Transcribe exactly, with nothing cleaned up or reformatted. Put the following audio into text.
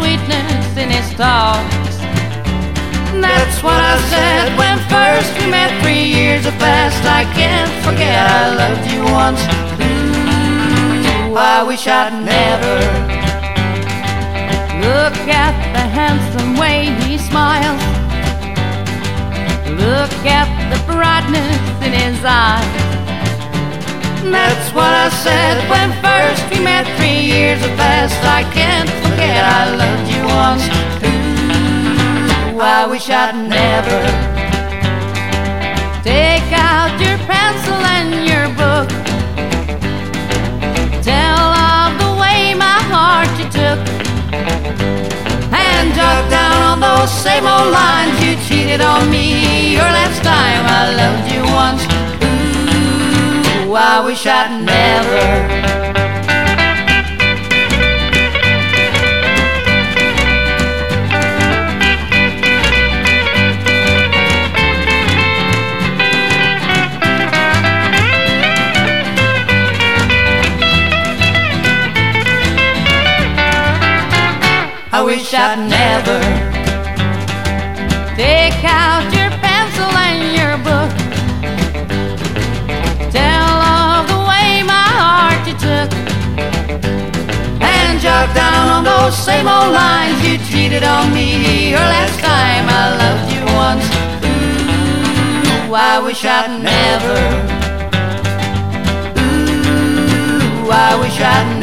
sweetness in his thoughts. That's what I said when first we met. Three years have passed, I can't forget I loved you once. Ooh, I wish I'd never. Look at the handsome way he smiles. Look at the brightness in his eyes. That's what I said when first we met. Three years have passed, I can't forget I loved you once. Ooh, I wish I'd never. Take out your pencil and your book. Tell of the way my heart you took, and jot down on those same old lines. You cheated on me your last time. I loved you once. Ooh, I wish I'd never. I wish I'd never. Take out your pencil and your book. Tell of the way my heart you took, and jot down on those same old lines. You cheated on me your last time. I loved you once. Ooh, I wish I'd never. Ooh, I wish I'd